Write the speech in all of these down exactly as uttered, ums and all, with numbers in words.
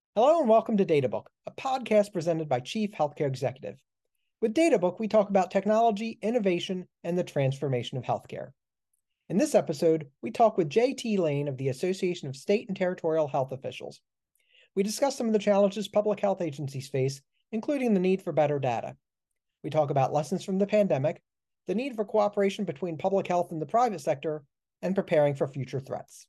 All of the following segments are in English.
Hello and welcome to DataBook, a podcast presented by Chief Healthcare Executive. With DataBook, we talk about technology, innovation, and the transformation of healthcare. In this episode, we talk with J T Lane of the Association of State and Territorial Health Officials. We discuss some of the challenges public health agencies face, including the need for better data. We talk about lessons from the pandemic, the need for cooperation between public health and the private sector, and preparing for future threats.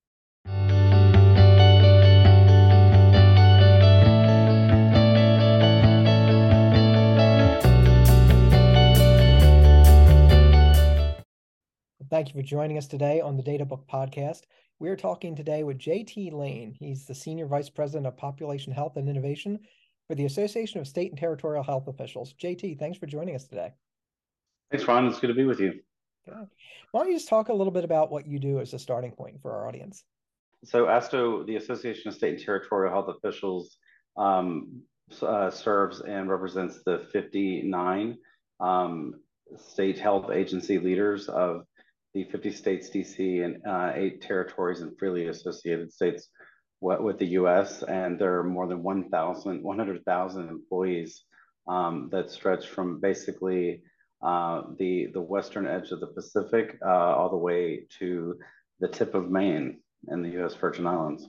Thank you for joining us today on the DataBook podcast. We're talking today with J T Lane. He's the Senior Vice President of Population Health and Innovation for the Association of State and Territorial Health Officials. J T, thanks for joining us today. Thanks, Ron. It's good to be with you. Okay. Why don't you just talk a little bit about what you do as a starting point for our audience? So, ASTO, the Association of State and Territorial Health Officials, um, uh, serves and represents the fifty-nine um, state health agency leaders of the fifty states, D C, and uh, eight territories and freely associated states with the U S. And there are more than one hundred thousand employees um, that stretch from basically uh, the the western edge of the Pacific uh, all the way to the tip of Maine in the U S Virgin Islands.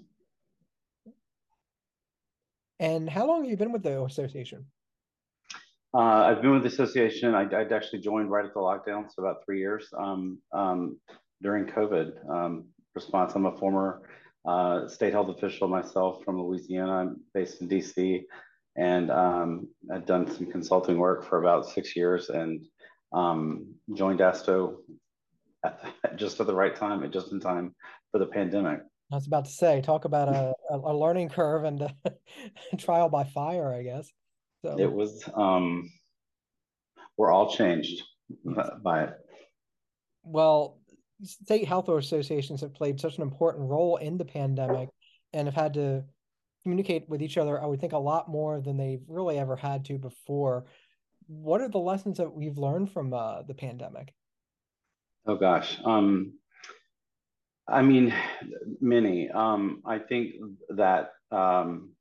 And how long have you been with the association? Uh, I've been with the association. I, I'd actually joined right at the lockdown, so about three years um, um, during COVID um, response. I'm a former uh, state health official myself from Louisiana. I'm based in D C, and um, I've done some consulting work for about six years and um, joined ASTO at, just at the right time, just in time for the pandemic. I was about to say, talk about a, a learning curve and a trial by fire, I guess. It So, was, um, we're all changed yes. by it. Well, state health associations have played such an important role in the pandemic and have had to communicate with each other, I would think, a lot more than they've really ever had to before. What are the lessons that we've learned from uh, the pandemic? Oh gosh. Um, I mean, many. Um, I think that um,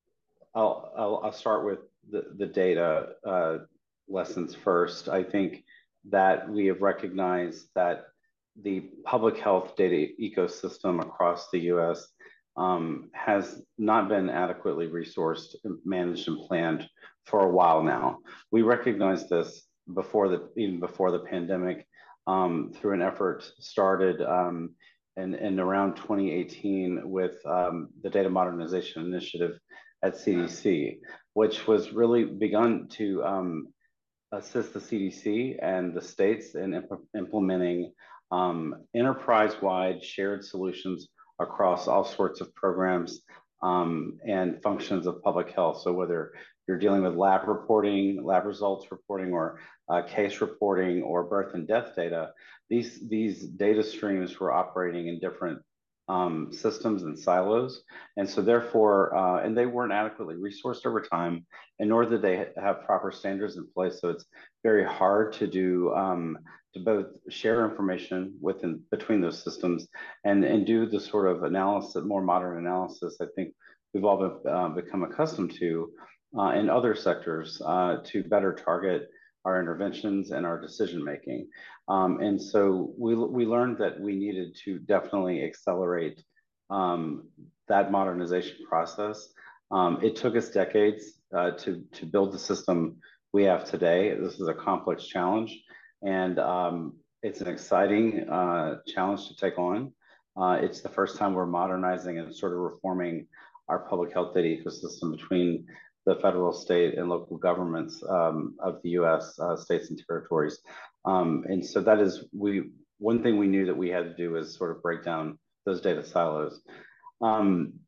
I'll, I'll I'll start with the the data uh, lessons first. I think that we have recognized that the public health data ecosystem across the U S um, has not been adequately resourced, managed, and planned for a while now. We recognized this before the even before the pandemic um, through an effort started um, in, in around twenty eighteen with um, the Data Modernization Initiative at C D C, which was really begun to um, assist the C D C and the states in imp- implementing um, enterprise-wide shared solutions across all sorts of programs um, and functions of public health. So whether you're dealing with lab reporting, lab results reporting, or uh, case reporting, or birth and death data, these these data streams were operating in different um, systems and silos, and so therefore, uh, and they weren't adequately resourced over time, and nor did they have proper standards in place. So it's very hard to do um, to both share information within between those systems and and do the sort of analysis, more modern analysis. I think we've all been, uh, become accustomed to uh, in other sectors uh, to better target our interventions and our decision making. Um, and so we we learned that we needed to definitely accelerate um, that modernization process. Um, it took us decades uh, to to build the system we have today. This is a complex challenge, and um, it's an exciting uh, challenge to take on. Uh, it's the first time we're modernizing and sort of reforming our public health data ecosystem between the federal, state, and local governments um, of the U S uh, states and territories. Um, and so that is we one thing we knew that we had to do is sort of break down those data silos. Um,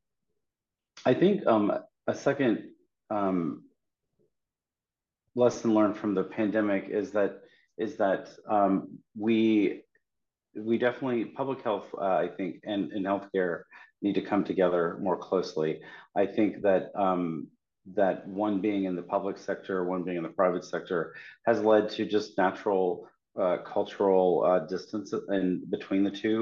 I think um, a second um, lesson learned from the pandemic is that is that um, we we definitely public health uh, I think and, and healthcare need to come together more closely. I think that um, that one being in the public sector, one being in the private sector, has led to just natural uh, cultural uh, distance in between the two.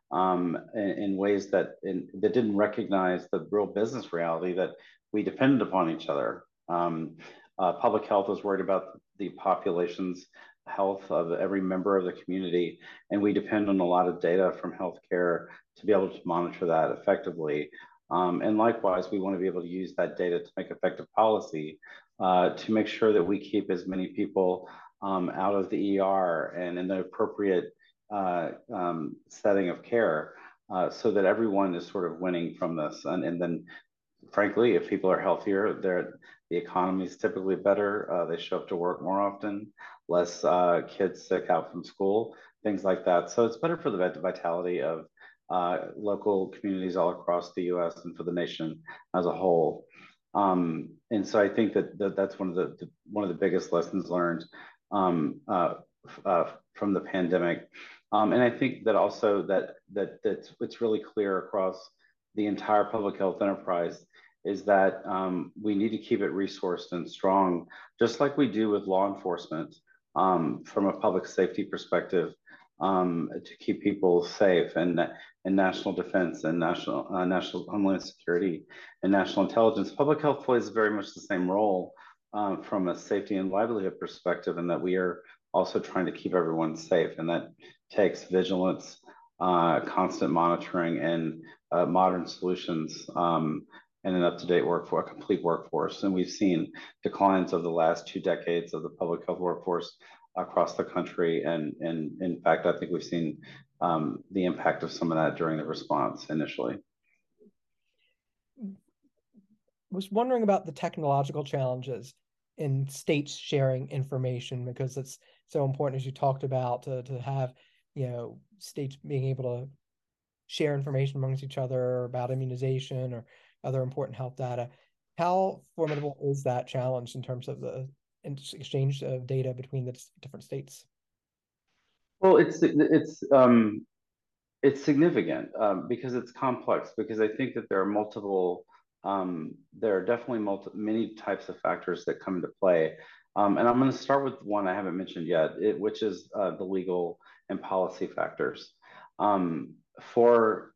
um, in, in ways that in, that didn't recognize the real business reality that we depended upon each other. Um, uh, public health was worried about the population's health of every member of the community, and we depend on a lot of data from healthcare to be able to monitor that effectively. Um, and likewise, we want to be able to use that data to make effective policy uh, to make sure that we keep as many people um, out of the E R and in the appropriate uh, um, setting of care, uh, so that everyone is sort of winning from this. And, and then, frankly, if people are healthier, they're, the economy is typically better. Uh, they show up to work more often, less uh, kids sick out from school, things like that. So it's better for the vitality of uh, local communities all across the U S and for the nation as a whole. Um, and so I think that, that that's one of the, the one of the biggest lessons learned um, uh, uh, from the pandemic. Um, and I think that also that that that it's really clear across the entire public health enterprise is that um, we need to keep it resourced and strong, just like we do with law enforcement um, from a public safety perspective, um, to keep people safe, and and national defense and national uh, national homeland security and national intelligence. Public health plays very much the same role um, from a safety and livelihood perspective, and that we are also trying to keep everyone safe, and that takes vigilance, uh, constant monitoring, and uh, modern solutions, um, and an up-to-date workforce, a complete workforce. And we've seen declines of the last two decades of the public health workforce across the country. And, and in fact, I think we've seen um, the impact of some of that during the response initially. Was wondering about the technological challenges in states sharing information, because it's so important, as you talked about, to, to have, you know, states being able to share information amongst each other about immunization or other important health data. How formidable is that challenge in terms of the exchange of data between the different states? Well, it's it's um, it's significant um, because it's complex. Because I think that there are multiple, um, there are definitely multi, many types of factors that come into play. Um, and I'm going to start with one I haven't mentioned yet, it, which is uh, the legal and policy factors. Um, for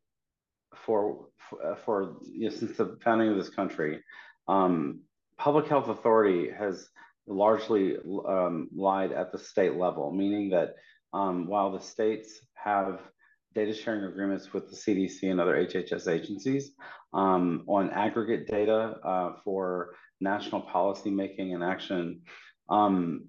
for for you know, since the founding of this country, um, public health authority has largely um, lied at the state level, meaning that um, while the states have data sharing agreements with the C D C and other H H S agencies um, on aggregate data uh, for national policy making and action, um,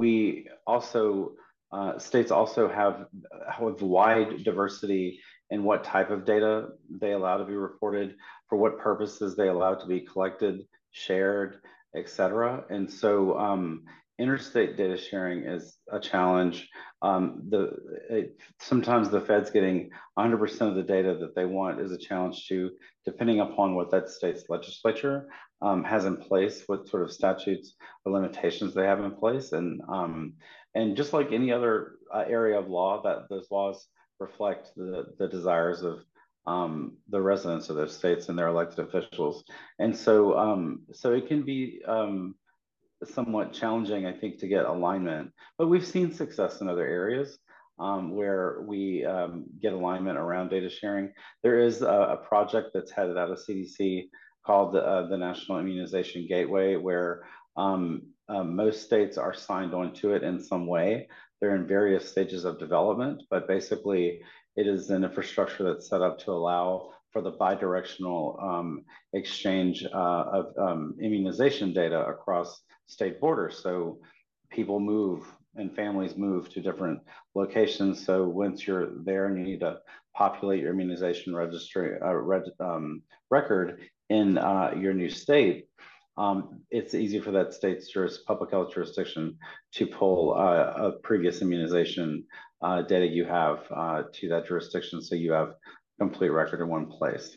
we also uh, states also have, have wide diversity in what type of data they allow to be reported, for what purposes they allow to be collected, shared, et cetera. And so um, interstate data sharing is a challenge. Um, the it, sometimes the Fed's getting one hundred percent of the data that they want is a challenge too, depending upon what that state's legislature um, has in place, what sort of statutes or limitations they have in place, and um, and just like any other uh, area of law, that those laws reflect the the desires of um, the residents of those states and their elected officials. And so um, so it can be um, somewhat challenging, I think, to get alignment. But we've seen success in other areas um, where we um, get alignment around data sharing. There is a, a project that's headed out of C D C called the, uh, the National Immunization Gateway, where um, uh, most states are signed on to it in some way. They're in various stages of development, but basically it is an infrastructure that's set up to allow for the bidirectional um, exchange uh, of um, immunization data across state borders. So people move and families move to different locations. So once you're there and you need to populate your immunization registry uh, reg, um, record in uh, your new state, um, it's easy for that state's juris, public health jurisdiction to pull uh, a previous immunization uh, data you have uh, to that jurisdiction, so you have complete record in one place.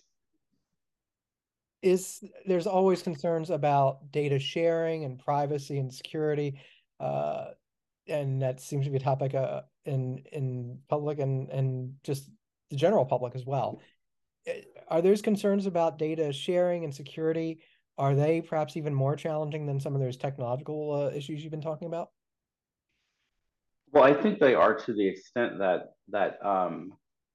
Is there's always concerns about data sharing and privacy and security, uh, and that seems to be a topic uh, in in public and and just the general public as well. Are those concerns about data sharing and security, are they perhaps even more challenging than some of those technological uh, issues you've been talking about? Well, I think they are, to the extent that that um,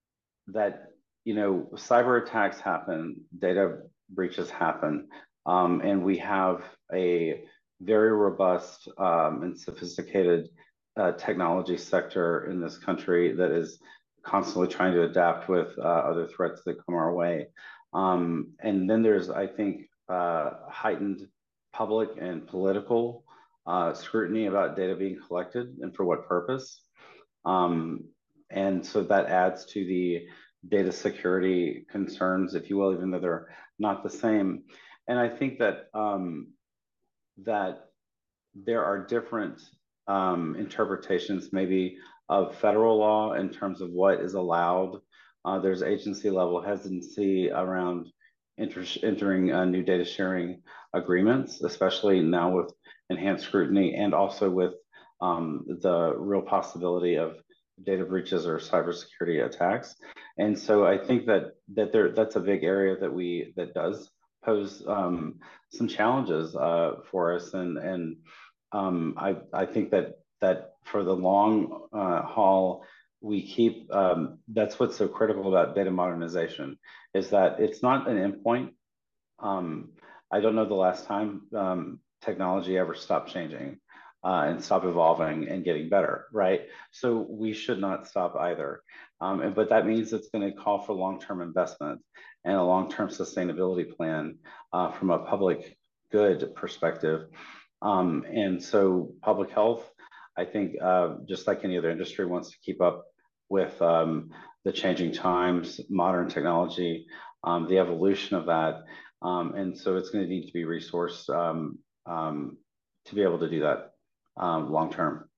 that you know cyber attacks happen, data breaches happen, um, and we have a very robust um, and sophisticated uh, technology sector in this country that is constantly trying to adapt with uh, other threats that come our way. Um, and then there's, I think, uh, heightened public and political uh, scrutiny about data being collected and for what purpose. Um, and so that adds to the data security concerns, if you will, even though they're not the same. And I think that um, that there are different um, interpretations, maybe of federal law in terms of what is allowed. Uh, there's agency level hesitancy around enter entering uh, new data sharing agreements, especially now with enhanced scrutiny and also with um, the real possibility of data breaches or cybersecurity attacks. And so I think that that there that's a big area that we that does pose um, some challenges uh, for us, and and um, I I think that that for the long uh, haul, we keep um, that's what's so critical about data modernization is that it's not an endpoint. Um, I don't know the last time um, technology ever stopped changing uh, and stop evolving and getting better, right? So we should not stop either. Um, and, but that means it's going to call for long-term investment and a long-term sustainability plan uh, from a public good perspective. Um, and so public health, I think, uh, just like any other industry, wants to keep up with um, the changing times, modern technology, um, the evolution of that. Um, and so it's going to need to be resourced um, um, to be able to do that um, long term.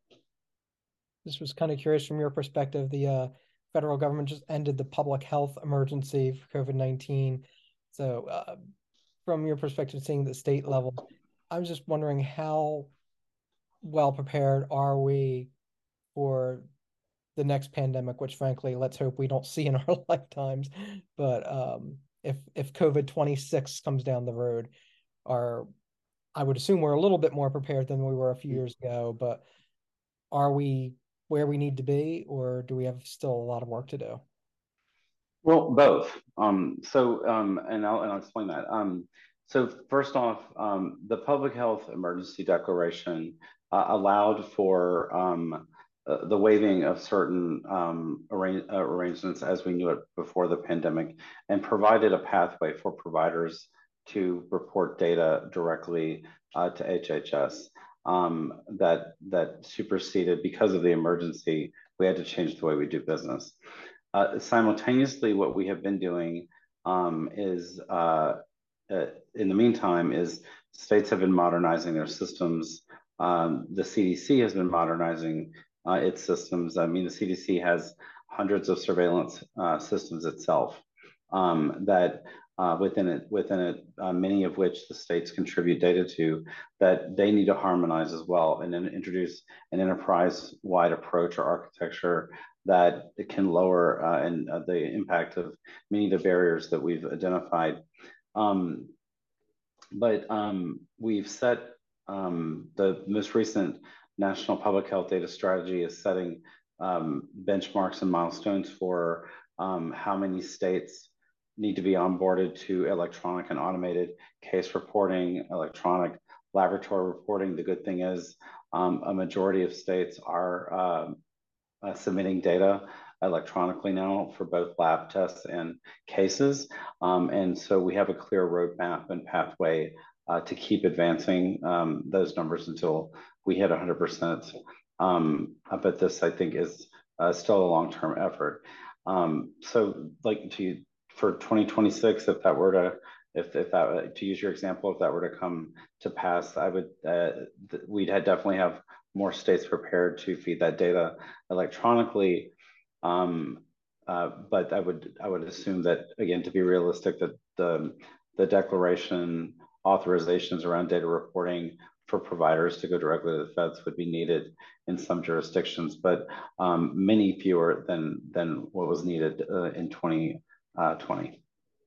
This was kind of curious from your perspective. The uh, federal government just ended the public health emergency for COVID nineteen. So, uh, from your perspective, seeing the state level, I was just wondering how well prepared are we for the next pandemic, which frankly, let's hope we don't see in our lifetimes. But um, if if COVID twenty-six comes down the road, are I would assume we're a little bit more prepared than we were a few years ago, but are we where we need to be, or do we have still a lot of work to do? Well, both. Um, so, um, and I'll and I'll explain that. Um, so, first off, um, the public health emergency declaration uh, allowed for um, uh, the waiving of certain um, arra- uh, arrangements as we knew it before the pandemic, and provided a pathway for providers to report data directly uh, to H H S. Um, that that superseded because of the emergency. We had to change the way we do business. Uh, simultaneously, what we have been doing um, is, uh, uh, in the meantime, is states have been modernizing their systems. Um, the C D C has been modernizing uh, its systems. I mean, the C D C has hundreds of surveillance uh, systems itself um, that uh, within it, within it, uh, many of which the states contribute data to, that they need to harmonize as well, and then introduce an enterprise-wide approach or architecture that it can lower uh, and uh, the impact of many of the barriers that we've identified. Um, but um, we've set um, the most recent National Public Health Data Strategy is setting um, benchmarks and milestones for um, how many states need to be onboarded to electronic and automated case reporting, electronic laboratory reporting. The good thing is um, a majority of states are um, uh, submitting data electronically now for both lab tests and cases. Um, and so we have a clear roadmap and pathway uh, to keep advancing um, those numbers until we hit one hundred percent. Um, but this, I think, is uh, still a long-term effort. Um, so like to for twenty twenty-six, if that were to if, if that to use your example, if that were to come to pass, I would uh, we'd had definitely have more states prepared to feed that data electronically. Um, uh, but I would I would assume that again to be realistic that the the declaration authorizations around data reporting for providers to go directly to the feds would be needed in some jurisdictions, but um, many fewer than than what was needed uh, in twenty twenty.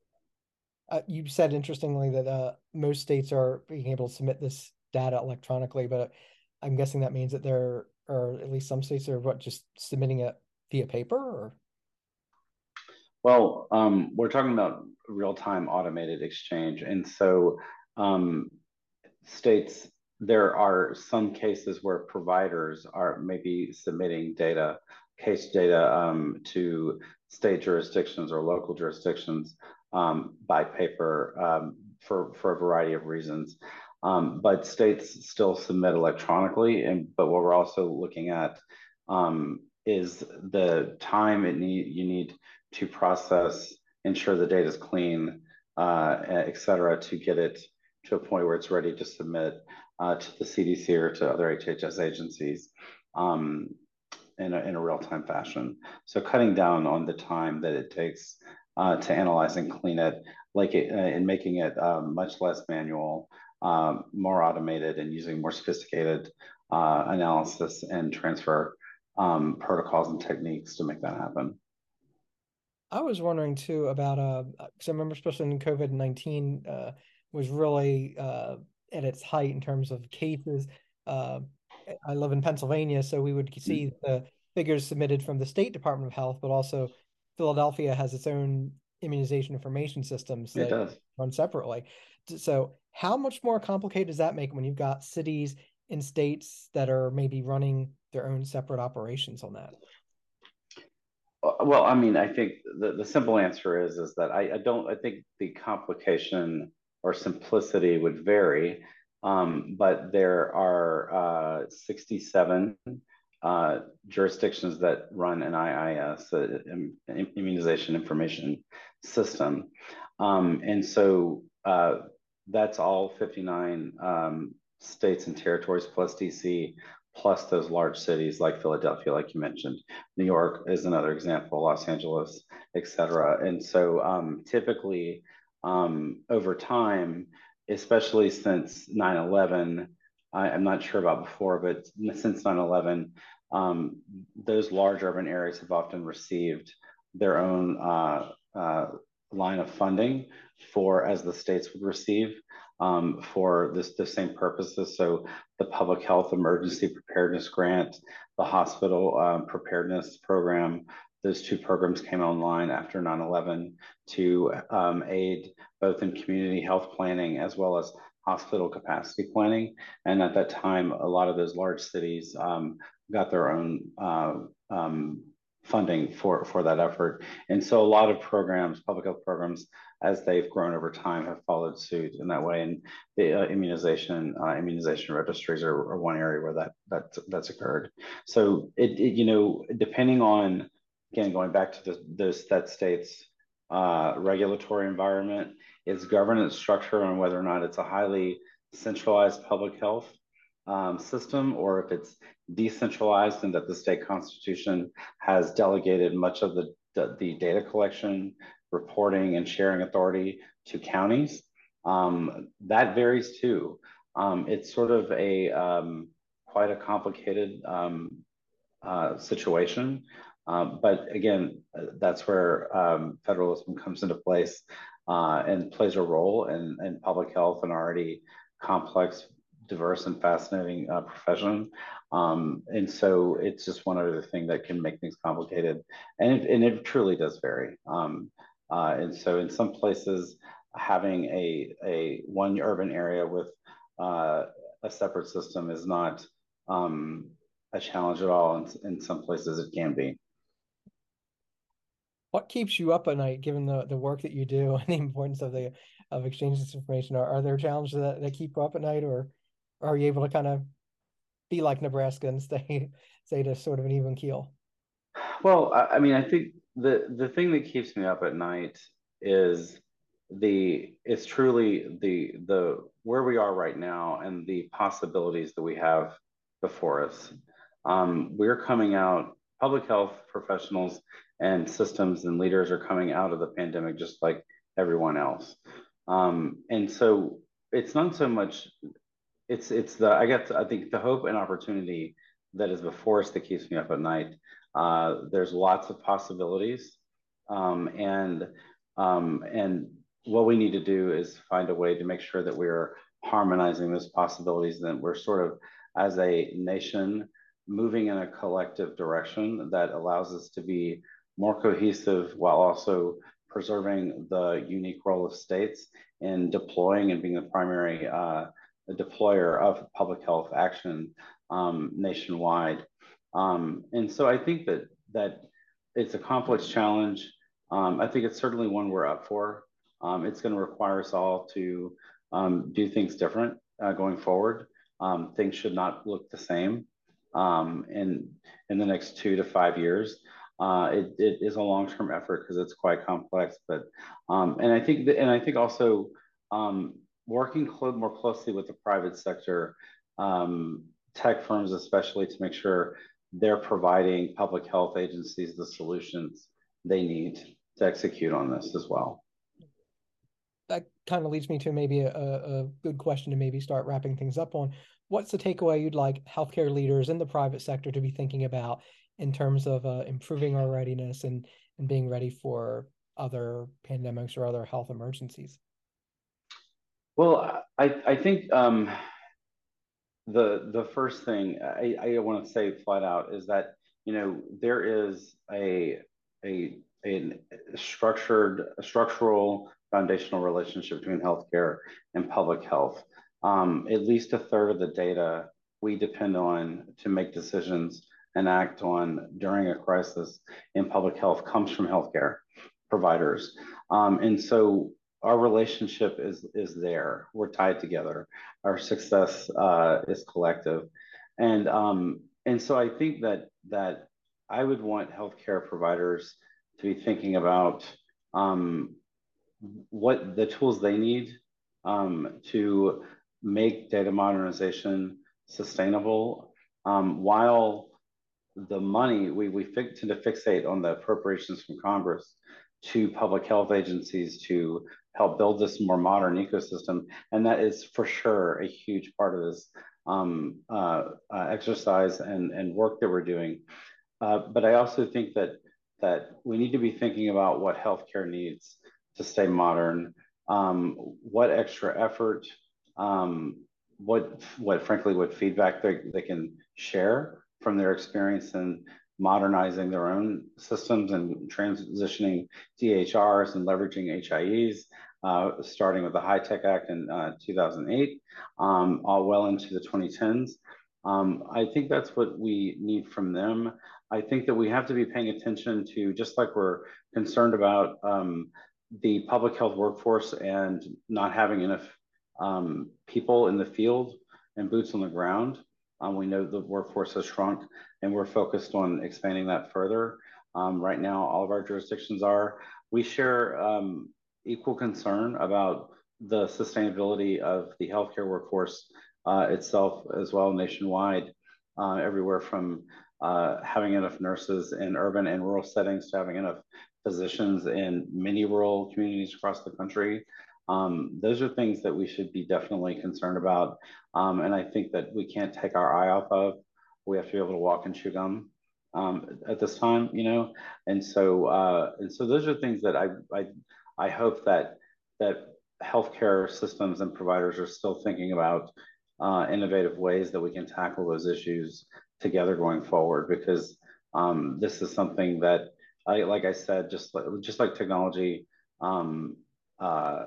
Uh, you said interestingly that uh, most states are being able to submit this data electronically, but I'm guessing that means that there are at least some states are what just submitting it via paper or Well, um, we're talking about real-time automated exchange, and so um, states there are some cases where providers are maybe submitting data, case data um, to state jurisdictions or local jurisdictions um, by paper um, for for a variety of reasons. Um, but states still submit electronically, and but what we're also looking at um, is the time it need you need to process, ensure the data is clean, uh, et cetera, to get it to a point where it's ready to submit uh, to the C D C or to other H H S agencies um, in a, in a real-time fashion. So cutting down on the time that it takes uh, to analyze and clean it, like it, uh, and making it uh, much less manual, um, more automated, and using more sophisticated uh, analysis and transfer um, protocols and techniques to make that happen. I was wondering too about uh, because I remember especially in COVID nineteen uh, was really uh, at its height in terms of cases. Uh, I live in Pennsylvania, so we would see the figures submitted from the State Department of Health, but also Philadelphia has its own immunization information systems It that does. run separately. So, how much more complicated does that make when you've got cities and states that are maybe running their own separate operations on that? Well, I mean, I think the, the simple answer is is that I, I don't I think the complication or simplicity would vary, um, but there are uh, sixty-seven uh, jurisdictions that run an I I S, uh, Immunization Information System, um, and so uh, that's all fifty-nine um, states and territories plus D C plus those large cities like Philadelphia, like you mentioned. New York is another example, Los Angeles, et cetera. And so um, typically um, over time, especially since nine eleven, I, I'm not sure about before, but since nine eleven, um, those large urban areas have often received their own uh, uh, line of funding for, as the states would receive um, for this the same purposes. So the public health emergency preparedness grant, the hospital um, preparedness program. Those two programs came online after nine eleven to um, aid both in community health planning as well as hospital capacity planning. And at that time, a lot of those large cities um, got their own uh, um, funding for, for that effort. And so a lot of programs, public health programs, as they've grown over time, have followed suit in that way. And the uh, immunization uh, immunization registries are, are one area where that that that's occurred. So it, it you know depending on, again, going back to the, those that state's uh, regulatory environment, its governance structure, on whether or not it's a highly centralized public health um, system or if it's decentralized and that the state constitution has delegated much of the, the, the data collection, reporting, and sharing authority to counties. Um, that varies too. Um, it's sort of a um, quite a complicated um, uh, situation. Um, but again, that's where um, federalism comes into place uh, and plays a role in, in public health, an already complex, diverse, and fascinating uh, profession. Um, and so it's just one other thing that can make things complicated. And it, and it truly does vary. Um, uh, and so in some places, having a, a one urban area with uh, a separate system is not um, a challenge at all. In, in some places, it can be. What keeps you up at night, given the, the work that you do and the importance of the of exchanging this information? Are, are there challenges that, that keep you up at night, or, or are you able to kind of be like Nebraska and stay stay to sort of an even keel? Well, I, I mean, I think the the thing that keeps me up at night is the it's truly the the where we are right now and the possibilities that we have before us. Um, we're coming out, public health professionals and systems and leaders are coming out of the pandemic just like everyone else. Um, and so it's not so much it's it's the I guess I think the hope and opportunity that is before us that keeps me up at night. Uh, there's lots of possibilities, um, and um, and what we need to do is find a way to make sure that we're harmonizing those possibilities, and that we're sort of as a nation moving in a collective direction that allows us to be more cohesive while also preserving the unique role of states in deploying and being the primary uh, deployer of public health action um, nationwide. Um, and so I think that that it's a complex challenge. Um, I think it's certainly one we're up for. Um, it's going to require us all to um, do things different uh, going forward. Um, things should not look the same um, in in the next two to five years. Uh, it, it is a long-term effort because it's quite complex, but um, and I think that, and I think also um, working clo more closely with the private sector, um, tech firms especially, to make sure they're providing public health agencies the solutions they need to execute on this as well. That kind of leads me to maybe a, a good question to maybe start wrapping things up on. What's the takeaway you'd like healthcare leaders in the private sector to be thinking about in terms of uh, improving our readiness and, and being ready for other pandemics or other health emergencies? Well, I, I think um, the the first thing I, I want to say flat out is that you know there is a a a structured a structural foundational relationship between healthcare and public health. Um, at least a third of the data we depend on to make decisions and act on during a crisis in public health comes from healthcare providers, um, and so our relationship is is there. We're tied together. Our success uh, is collective, and um, and so I think that that I would want healthcare providers to be thinking about um, what the tools they need um, to make data modernization sustainable, um, while the money we we tend to fixate on the appropriations from Congress to public health agencies to help build this more modern ecosystem, and that is for sure a huge part of this um, uh, uh, exercise and and work that we're doing. Uh, but I also think that that we need to be thinking about what healthcare needs to stay modern, um, what extra effort, um, what what frankly what feedback they, they can share from their experience in modernizing their own systems and transitioning D H Rs and leveraging H I Es, uh, starting with the HITECH Act in uh, two thousand eight, um, all well into the twenty tens. Um, I think that's what we need from them. I think that we have to be paying attention to, just like we're concerned about um, the public health workforce and not having enough um, people in the field and boots on the ground. Um, we know the workforce has shrunk, and we're focused on expanding that further. Um, right now, all of our jurisdictions are. We share um, equal concern about the sustainability of the healthcare workforce uh, itself as well nationwide, uh, everywhere from uh, having enough nurses in urban and rural settings to having enough physicians in many rural communities across the country. Um, those are things that we should be definitely concerned about. Um, and I think that we can't take our eye off of. We have to be able to walk and chew gum um, at this time, you know? And so, uh, and so those are things that I, I, I hope that, that healthcare systems and providers are still thinking about uh, innovative ways that we can tackle those issues together going forward, because um, this is something that I, like I said, just like, just like technology, um, uh,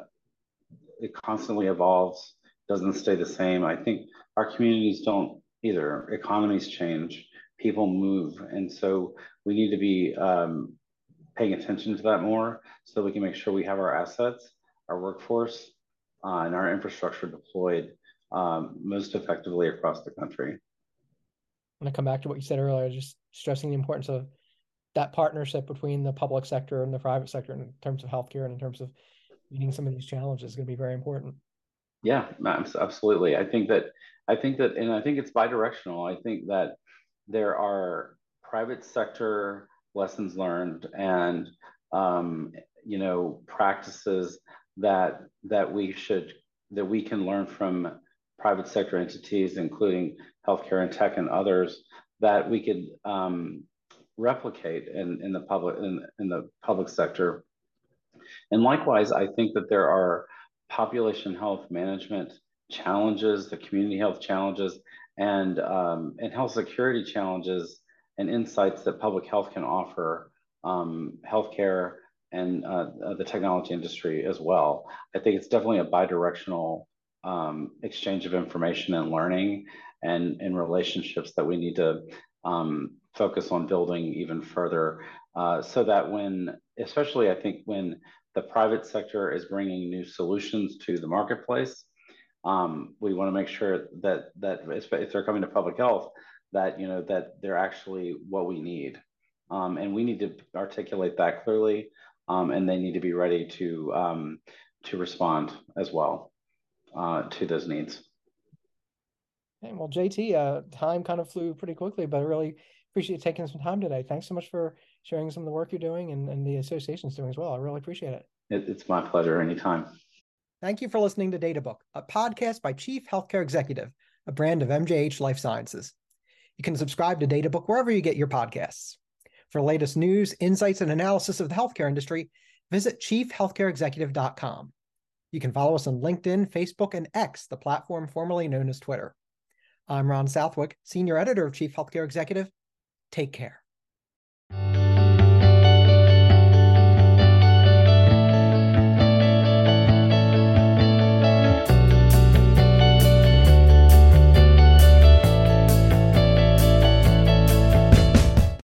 it constantly evolves, doesn't stay the same. I think our communities don't either. Economies change, people move, and so we need to be um, paying attention to that more so we can make sure we have our assets, our workforce, uh, and our infrastructure deployed um, most effectively across the country. I'm going to come back to what you said earlier, just stressing the importance of that partnership between the public sector and the private sector in terms of healthcare and in terms of meeting some of these challenges is going to be very important. Yeah, absolutely. I think that I think that, and I think it's bidirectional. I think that there are private sector lessons learned and um, you know practices that that we should that we can learn from private sector entities, including healthcare and tech and others, that we could um, replicate in, in the public in, in the public sector. And likewise, I think that there are population health management challenges, the community health challenges, and um, and health security challenges and insights that public health can offer um, healthcare and uh, the technology industry as well. I think it's definitely a bidirectional um, exchange of information and learning and, and relationships that we need to um, focus on building even further uh, so that when, especially I think when the private sector is bringing new solutions to the marketplace, um, we want to make sure that that if they're coming to public health, that you know that they're actually what we need, um, and we need to articulate that clearly, um, and they need to be ready to um, to respond as well uh, to those needs. Okay, well, J T, uh, time kind of flew pretty quickly, but I really appreciate taking some time today. Thanks so much for sharing some of the work you're doing and, and the association's doing as well. I really appreciate it. it. It's my pleasure anytime. Thank you for listening to DataBook, a podcast by Chief Healthcare Executive, a brand of M J H Life Sciences. You can subscribe to DataBook wherever you get your podcasts. For the latest news, insights, and analysis of the healthcare industry, visit chief healthcare executive dot com. You can follow us on LinkedIn, Facebook, and X, the platform formerly known as Twitter. I'm Ron Southwick, Senior Editor of Chief Healthcare Executive. Take care.